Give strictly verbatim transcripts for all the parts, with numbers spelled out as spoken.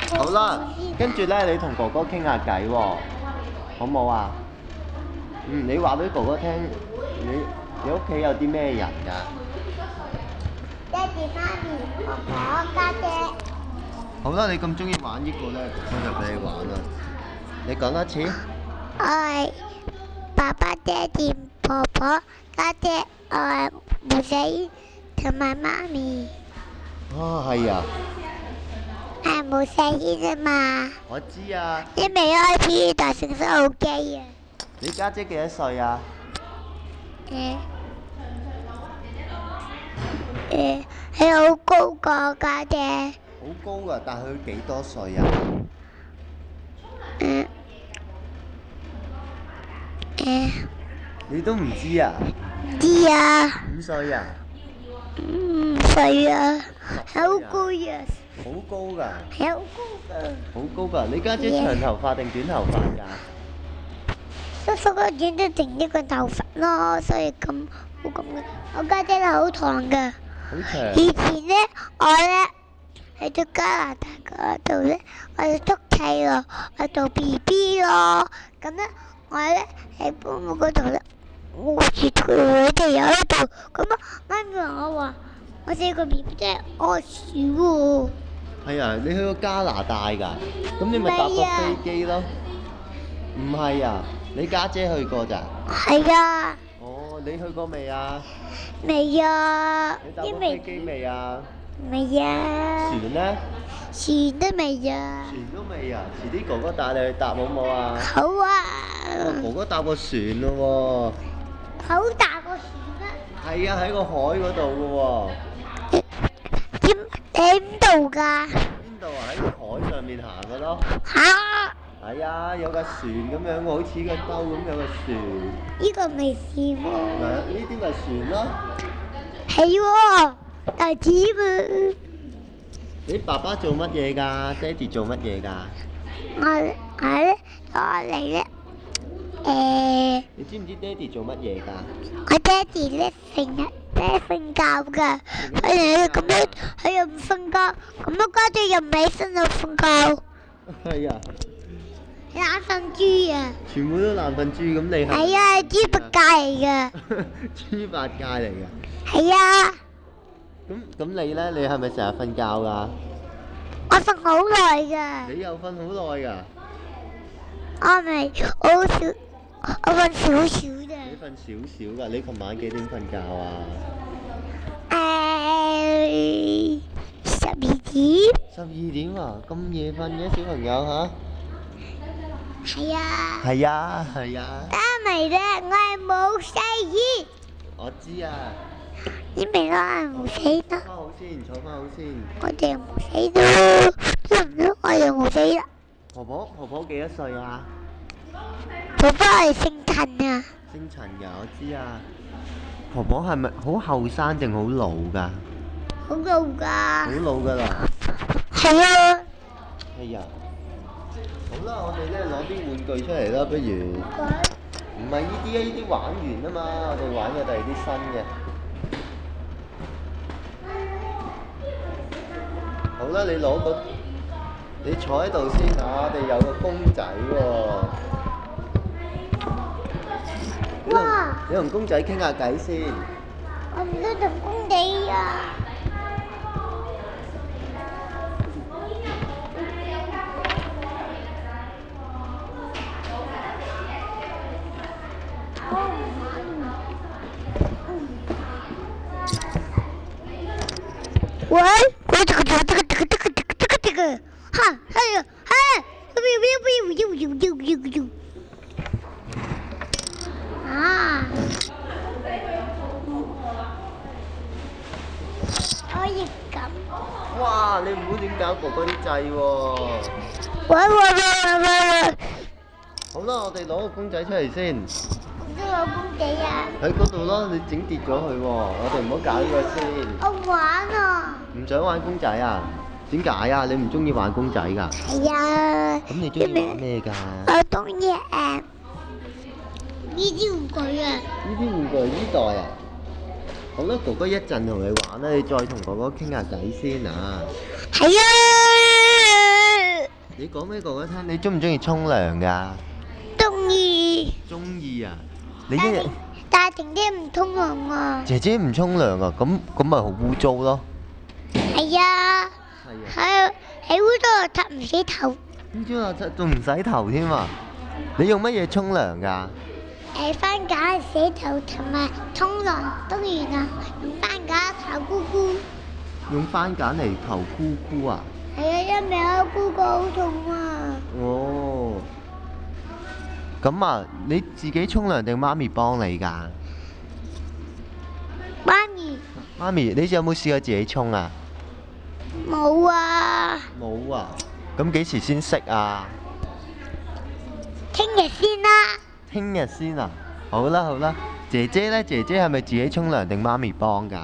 好啦，跟住咧，你同哥哥傾下偈喎，好冇啊？嗯，你話俾哥哥聽，你你屋企有啲咩人㗎？ 爹哋、媽咪、婆婆、家姐。 好啦，你咁中意玩呢個咧，我就俾你玩啦。你講多次。 我係爸爸、爹哋、婆婆、家姐，我係妹仔同埋媽咪。 啊，係啊。 係冇細軒啊嘛。 我知啊。 你未開始就成身好機啊！ 你家姐幾多歲啊？ 誒誒，佢好高個家姐。 好高㗎，但係佢幾多歲啊？ 誒誒。 你都唔知啊？ 知啊。 五歲啊？ 唔歲啊，好高啊！ 好高㗎。 係好高㗎。 好高㗎！你家姐長頭髮定短頭髮㗎？ 叔叔個剪咗剩一個頭髮咯，所以咁好咁嘅。我家姐係好長㗎。 好長。 以前咧，我咧喺咗加拿大嗰度咧，我就捉棋咯，我做 B B 咯。咁咧，我咧喺保姆嗰度咧，我住佢哋有一度。咁啊，媽咪話我話，我四個 B B 真係屙屎喎。 係啊，你去過加拿大㗎？咁你咪搭過飛機咯？唔係啊，你家姐去過咋？ 係啊。 哦，你去過未啊？ 未啊。 你搭過飛機未啊？ 未啊。 船咧？ 船都未啊。 船都未啊？遲啲哥哥帶你去搭好冇啊？ 好啊。 哥哥搭過船咯喎。好大個船啊！ 係啊，喺個海嗰度嘅喎。 點喺邊度㗎？ 邊度啊？喺個海上面行嘅咯。 嚇！ 係啊，有架船咁樣，好似個兜咁有個船。 呢個未試喎。 嗱，呢啲咪船咯。 係喎，大子喎。 你爸爸做乜嘢㗎？爹哋做乜嘢㗎？ 我我咧，我嚟咧，誒。 你知唔知爹哋做乜嘢㗎？ 我爹哋咧成日咧瞓覺㗎，佢又咁樣，佢又唔瞓覺，咁樣家姐又唔起身就瞓覺。 係啊。 懶瞓豬啊！ 全部都懶瞓豬，咁你係？ 係啊，豬八戒嚟㗎。 豬八戒嚟㗎。 係啊。 咁咁你咧？你係咪成日瞓覺㗎？ 我瞓好耐㗎。 你又瞓好耐㗎？ 我咪我好少，我瞓少少啫。 你瞓少少㗎？你琴晚幾點瞓覺啊？ 誒，十二點。 十二點啊？咁夜瞓嘅小朋友嚇？ 係啊。 係啊，係啊。 因為咧，我係冇細姨。 我知啊。 因為我係冇死得。 坐翻好先，坐翻好先。 我哋冇死到，知唔知我哋冇死啦？ 婆婆，婆婆幾多歲啊？ 婆婆係姓陳啊。 姓陳㗎，我知啊。婆婆係咪好後生定好老㗎？ 好老㗎。 好老㗎啦。 係啊。 係啊。好啦，我哋咧攞啲玩具出嚟啦，不如。唔係呢啲啊，呢啲玩完啊嘛，我哋玩嘅第二啲新嘅。好啦，你攞個，你坐喺度先啊！我哋有個公仔喎。哇！你同公仔傾下偈先。 我唔想同公仔啊。喂，我這個這個這個這個這個這個這個，哈，哎呀，哎，不要不要不要不要不要不要不要，啊，可以咁。 哇！你唔好亂搞哥哥啲掣喎。 喂喂喂喂喂！ 好啦，我哋攞個公仔出嚟先。 邊個公仔啊？ 喺嗰度咯，你整跌咗佢喎，我哋唔好搞呢個先。 我玩啊！ 唔想玩公仔啊？點解啊？你唔中意玩公仔㗎？ 係啊。 咁你中意玩咩㗎？ 我中意誒呢啲玩具啊。 呢啲玩具呢代啊？好啦，哥哥一陣同你玩啦，你再同哥哥傾下偈先啊。 係啊。 你講俾哥哥聽，你中唔中意沖涼㗎？ 中意。 中意啊！你一日但係但係婷姐唔沖涼啊。 姐姐唔沖涼啊，咁咁咪好污糟咯。 係啊。 係啊。 喺喺污糟度擦唔洗頭。 污糟邋遢仲唔洗頭添啊？你用乜嘢沖涼㗎？ 誒番梘洗頭同埋沖涼都完啦，用番梘頭菇菇。 用番梘嚟頭菇菇啊？ 係啊，因為我菇菇好痛啊。 哦。咁啊，你自己沖涼定媽咪幫你㗎？ 媽咪。 媽咪，你有冇試過自己沖啊？ 冇啊。 冇啊。咁幾時先識啊？ 聽日先啦。 聽日先啊！好啦好啦，姐姐呢？姐姐係咪自己沖涼定媽咪幫㗎？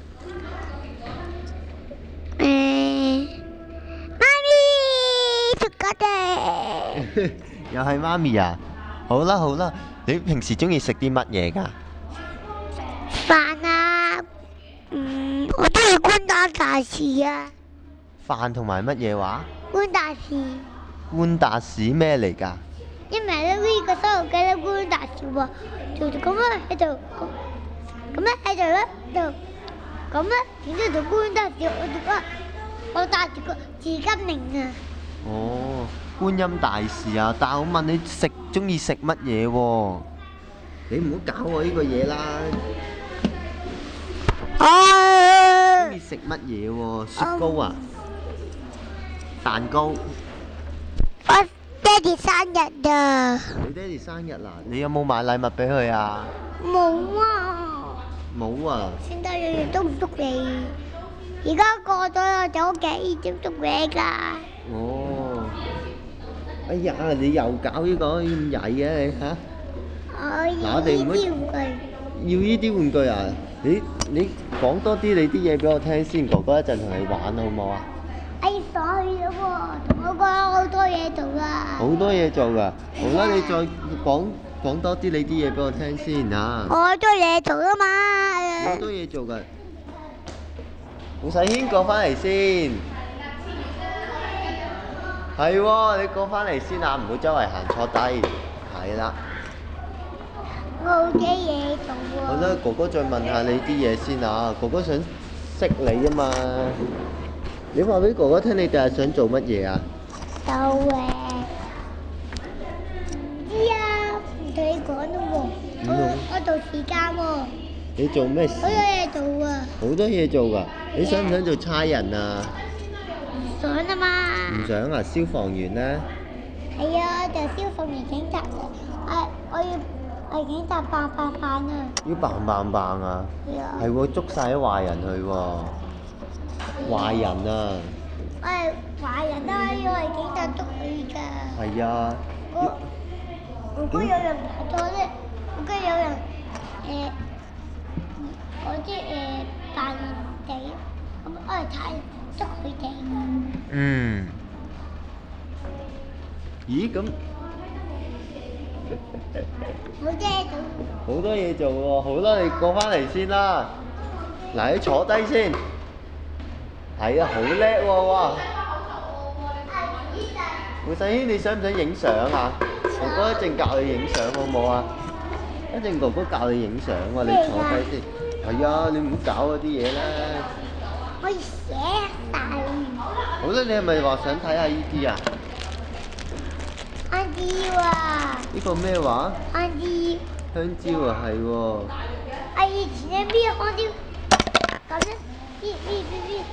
誒，媽咪，做我哋。 又係媽咪啊！好啦好啦，你平時中意食啲乜嘢㗎？ 飯啊，嗯，我中意官打大士啊。 飯同埋乜嘢話？ 官大士。 官達士咩嚟㗎？ 因為咧呢個細路仔咧官大士喎，就就咁樣喺度，咁咧喺度咧就咁咧，然之後就官大士，我就覺我帶住個紫金鈴啊。 哦，觀音大士啊！但係我問你食中意食乜嘢喎？你唔好搞我呢個嘢啦！ 哦。 中意食乜嘢喎？雪糕啊？蛋糕。 我爹哋生日啊！ 你爹哋生日啦？你有冇買禮物俾佢啊？ 冇啊！ 冇啊！ 聖誕日日都唔祝你，而家過咗啦，就屋企點祝你㗎？ 哦！哎呀，你又搞呢個咁曳嘅你嚇！ 我要呢啲玩具。 要呢啲玩具啊？你你講多啲你啲嘢俾我聽先，哥哥一陣同你玩好唔好啊？ 哎，所以咯喎，同我講好多嘢做啊！ 好多嘢做㗎，好啦，你再講講多啲你啲嘢俾我聽先嚇。 我好多嘢做啊嘛！ 好多嘢做㗎，胡世軒過返嚟先。係喎，你過返嚟先啊，唔好周圍行坐低。係啦。 我好多嘢做喎。 好啦，哥哥再問下你啲嘢先啊，哥哥想識你啊嘛。你話俾哥哥聽，你第日想做乜嘢啊？ 就誒，唔知啊，唔同你講咯喎。我我做時間喎。 你做咩事？ 好多嘢做啊！ 好多嘢做㗎，你想唔想做差人啊？ 唔想啊嘛。 唔想啊，消防員咧？ 係啊，就消防員、警察啊！誒，我要我要警察扮扮扮啊！ 要扮扮扮啊！ 係啊。 係喎，捉晒啲壞人去喎。壞人啊！ 我係壞人都可以係警察捉佢㗎。 係啊。 我如果有人拍錯咧，如果有人誒，我即係誒扮人哋，咁我係睇捉佢哋。 嗯。咦？咁好多嘢做。 好多嘢做喎，好啦，你過返嚟先啦。嗱，你坐低先。係啊，好叻喎！哇！胡世軒，你想唔想影相啊？哥哥一陣教你影相好唔好啊？一陣哥哥教你影相喎，你坐低先。係啊，你唔好搞嗰啲嘢啦。 可以寫晒。 好啦，你係咪話想睇下呢啲啊？ 香蕉啊！ 呢個咩話？ 香蕉。 香蕉啊，係喎。 我以前咧搣香蕉，咁樣搣搣搣搣。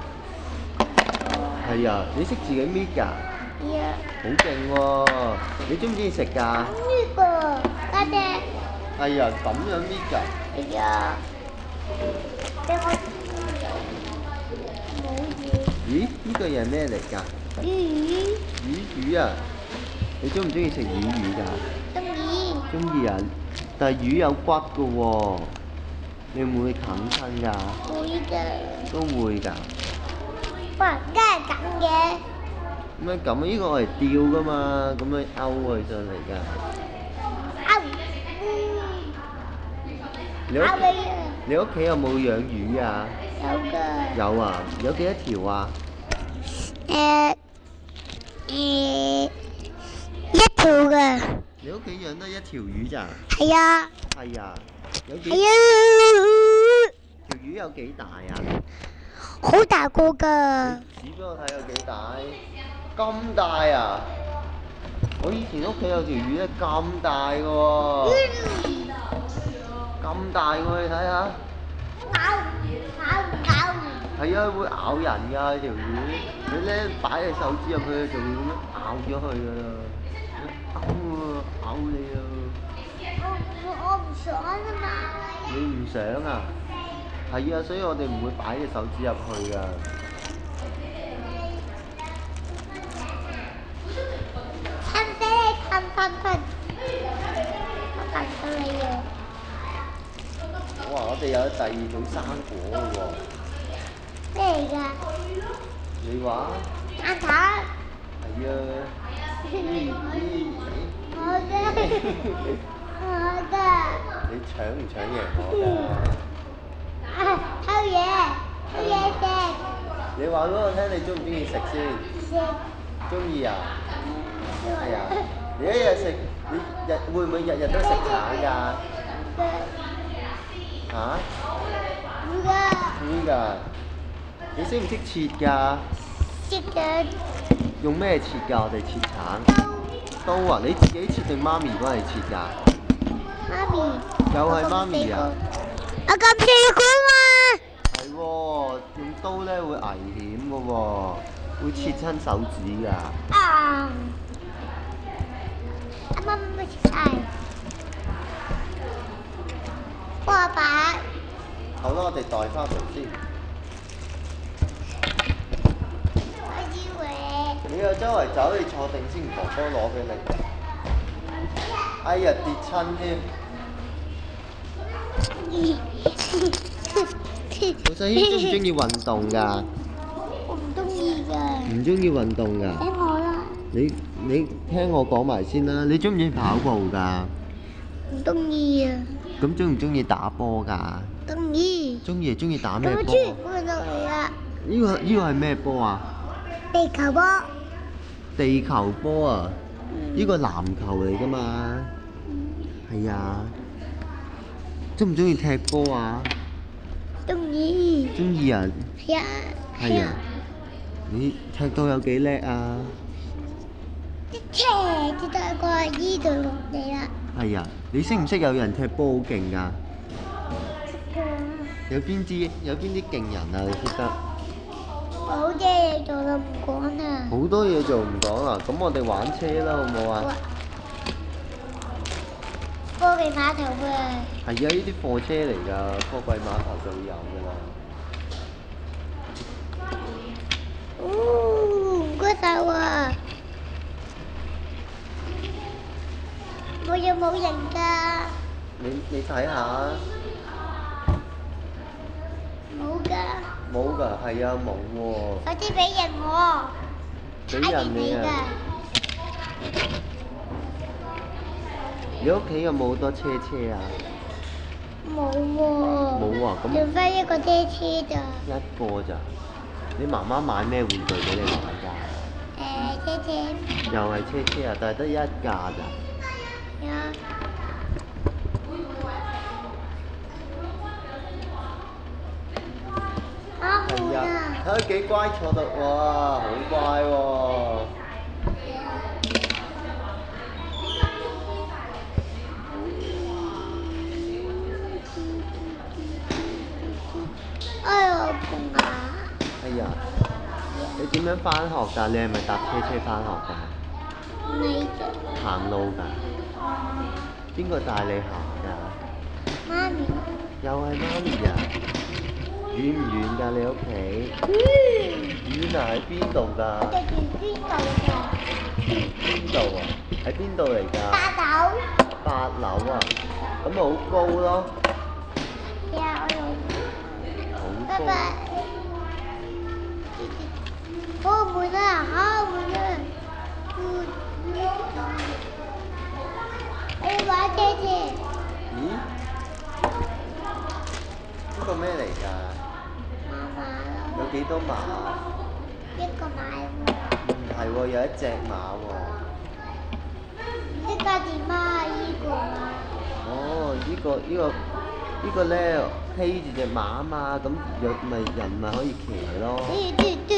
係啊，你識自己搣㗎？ 係啊。 好勁喎！你中唔中意食㗎？ 呢個家姐。 係啊，咁樣搣㗎。 係啊。俾我冇嘢。 咦？呢個嘢係咩嚟㗎？ 魚。 魚魚啊！你中唔中意食魚魚㗎？ 中意。 中意啊！但係魚有骨㗎喎，你會唔會啃親㗎？ 會㗎。 都會㗎。 哇！梗係咁嘅。 咁樣咁，呢個我係吊㗎嘛，咁樣勾佢上嚟㗎。 勾。 你屋勾你啊！ 你屋企有冇養魚啊？ 有㗎。 有啊，有幾多條啊？ 誒， 誒一條嘅， 你屋企養得一條魚咋？ 係啊， 係啊，有幾係啊， 條魚有幾大啊？ 好大個㗎， 指俾我睇有幾大？咁大啊！我以前屋企有條魚咧咁大嘅喎，咁大喎你睇下。 咬咬咬！ 係啊，會咬人㗎條魚，你咧擺隻手指入去就會咁樣咬咗佢㗎啦，咬啊咬你啊！ 我我唔想啊嘛。 你唔想啊？係啊，所以我哋唔會擺隻手指入去㗎。 親爹，親親親，我等到你啊！ 哇！我哋有第二種生果㗎喎。 咩嚟㗎？ 你話？ 蛋撻。 係啊。咦咦我嘅，我嘅。 你搶唔搶贏我㗎？ 啊！偷嘢，偷嘢食。 你話俾我聽，你中唔中意食先？ 食。 中意啊？係啊。你一日食，你日會唔會日日都食橙㗎？嚇？ 會㗎。 會㗎。你識唔識切㗎？ 識嘅。 用咩切㗎？我哋切橙。刀啊！你自己切定媽咪幫你切㗎？ 媽咪。 又係媽咪啊！ 我咁細個嘛。 係喎，用刀咧會危險㗎喎，會切親手指㗎。 啊！阿媽咪切晒。幫我擺。 好啦，我哋袋翻嚟先。 我以為。 你又周圍走，你坐定先，哥哥攞俾你。哎呀，跌親添！老細軒中唔中意運動㗎？ 我唔中意㗎。 唔中意運動㗎？ 聽我啦。 你你聽我講埋先啦，你中唔中意跑步㗎？ 唔中意啊。 咁中唔中意打波㗎？ 中意。 中意中意打咩波？ 咁全部都係啊！ 呢個呢個係咩波啊？ 地球波。 地球波啊！呢個籃球嚟㗎嘛？係啊。中唔中意踢波啊？ 中意。 中意啊！ 係啊。 係啊。你踢到有幾叻啊？ 一踢就得個依度落嚟啦。 係啊！你識唔識有人踢波好勁㗎？ 識㗎。 有邊啲有邊啲勁人啊？你識得？ 好多嘢做啦，唔講啦。 好多嘢做唔講啦，咁我哋玩車啦，好唔好啊？ 貨櫃碼頭啊！ 係啊，呢啲貨車嚟㗎，貨櫃碼頭就會有㗎啦。 哦，唔該晒喎。我有冇人㗎？ 你你睇下。 冇㗎。 冇㗎，係啊，冇喎。 快啲俾人我。 俾人你啊！你屋企有冇好多車車啊？ 冇喎。 冇啊，咁。 剩翻一個車車咋。 一個咋？你媽媽買咩玩具俾你玩㗎？ 誒，車車。 又係車車啊，但係得一架咋？ 係啊。 係啊，睇佢幾乖坐到，哇，好乖喎！ 哎呀，好痛啊！ 哎呀，你點樣返學㗎？你係咪搭車車返學㗎？ 咪啫。 行路㗎？邊個帶你行㗎？ 媽咪。 又係媽咪啊！遠唔遠㗎？你屋企？遠啊！喺邊度㗎？ 喺邊度㗎？ 邊度啊？喺邊度嚟㗎？ 八樓。 八樓啊！咁咪好高咯。 係啊，我有。 好高。 拜拜。開門啊！開門啊！我要玩車車。 咦？呢個咩嚟㗎？ 媽媽咯。 有幾多碼？ 一個碼喎。 唔係喎， 喎，有一隻馬喎。 呢個點啊？呢個啊？ 哦，呢個呢個呢個咧披住隻馬啊嘛，咁有咪人咪可以騎咯。 嘟嘟嘟。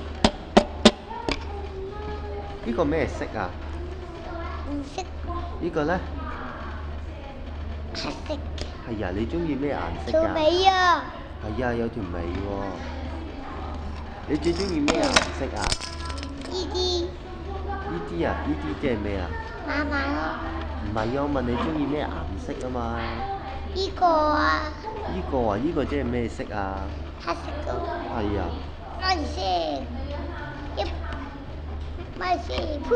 呢個咩色啊？ 唔識。 呢個咧？ 黑色。 係啊，你中意咩顏色㗎？ 條尾啊！ 係啊，有條尾喎。你最中意咩顏色啊？ 呢啲。 呢啲啊？呢啲即係咩啊？ 馬馬咯。 唔係啊，我問你中意咩顏色啊嘛？ 呢個啊。 呢個啊？呢個即係咩色啊？ 黑色嘅。 係啊。 藍色。一。咪先，噗！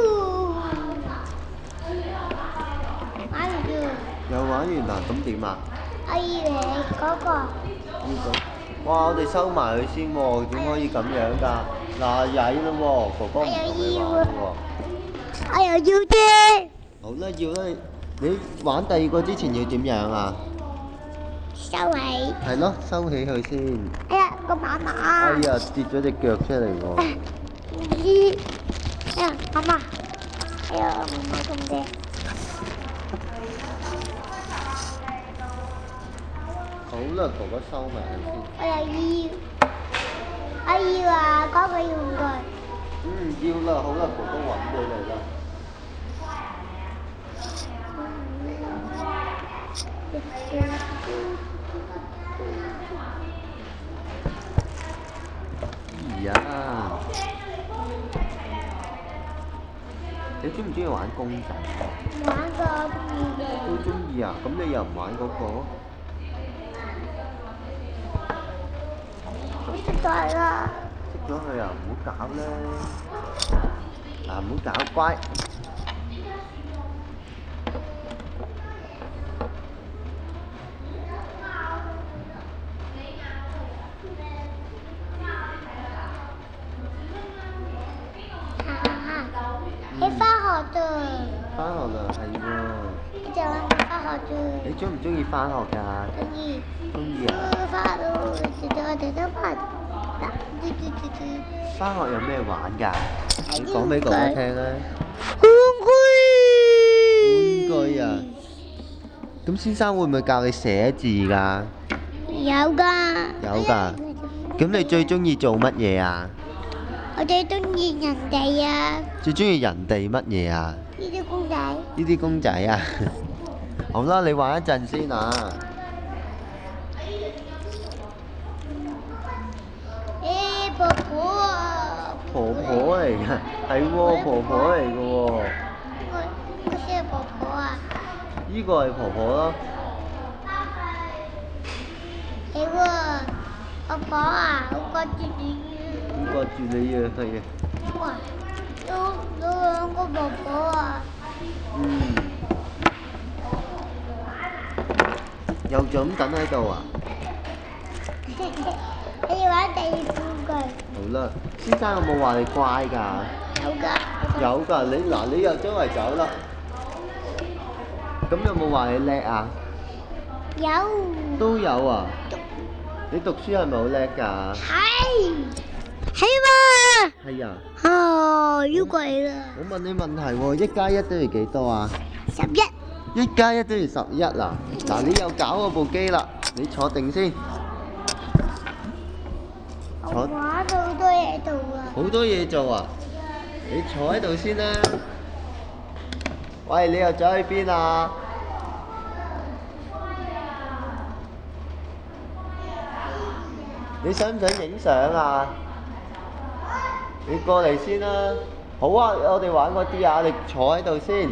玩完咗。 又玩完啦，咁點啊？ 我以為嗰個。 呢個。哇！我哋收埋佢先喎，點可以咁樣㗎？嗱，曳啦喎，哥哥唔同你玩喎。 我又要啫。 好啦，要啦，你玩第二個之前要點樣啊？ 收起。 係咯，收起佢先。 哎呀，個馬馬。 哎呀，跌咗隻腳出嚟喎。 咦？哎呀，媽媽。哎呀，媽媽咁嘅。 好啦，哥哥收埋佢先。 我又要。我要啊，嗰個玩具。 嗯，要啦，好啦，哥哥揾俾你啦。呀！你中唔中意玩公仔？ 玩過中意嘅。 都中意啊！咁你又唔玩嗰個？ 我識咗啦。 識咗佢啊！唔好搞啦！嗱，唔好搞，乖。 你翻學啫。 翻學啦，係喎。 你就諗翻學啫。 你中唔中意翻學㗎？ 中意。 中意啊！ 翻學咯，我哋都翻。 翻學有咩玩㗎？你講俾哥哥聽啊！ 玩具。玩具啊！咁先生會唔會教你寫字㗎？ 有㗎。 有㗎。咁你最中意做乜嘢啊？ 我最中意人哋啊！ 最中意人哋乜嘢啊？ 呢啲公仔。 呢啲公仔啊！好啦，你玩一陣先啊！ 誒，婆婆啊！ 婆婆嚟㗎，係喎，婆婆嚟㗎喎。 我我係婆婆啊！ 呢個係婆婆咯。 係喎，婆婆啊，好掛住你啊！ 好掛住你啊，係啊。 哇！有有兩個婆婆啊！ 嗯。又就咁等喺度啊？ 你要玩第二玩具。 好啦，先生有冇話你乖㗎？ 有㗎。 有㗎，你嗱你又周圍走啦。咁有冇話你叻啊？ 有。 都有啊。你讀書係咪好叻㗎？ 係。係嘛？ 係啊。 哦，呢個嚟啦。 我問你問題喎，一加一等於幾多啊？ 十一。 一加一等於十一啊！嗱，你又搞我部機啦，你坐定先。 我玩到好多嘢做啊！ 好多嘢做啊！你坐喺度先啦。喂，你又走去邊啊？你想唔想影相啊？你過嚟先啦。好啊，我哋玩嗰啲啊，你坐喺度先。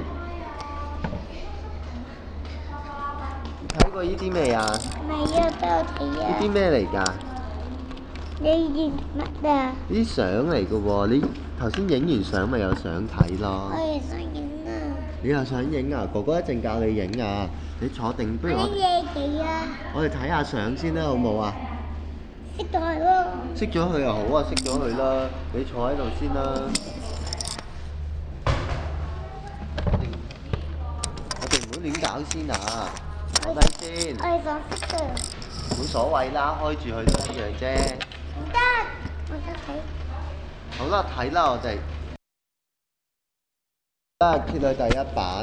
睇過呢啲未啊？ 未啊，俾我睇啊！ 呢啲咩嚟㗎？ 你影乜啊？ 呢啲相嚟㗎喎，你頭先影完相咪有相睇咯。 我又想影啊！ 你又想影啊？哥哥一陣教你影啊！你坐定，不如我我影嘢幾啊？ 我哋睇下相先啦，好冇啊？ 識咗佢咯。 熄咗佢又好啊，熄咗佢啦。你坐喺度先啦。我哋唔好亂搞先啊！坐低先。 我係想識嘅。 冇所謂啦，開住佢都一樣啫。 唔得，我想睇。 好啦，睇啦，我哋。 啊，揭去第一版。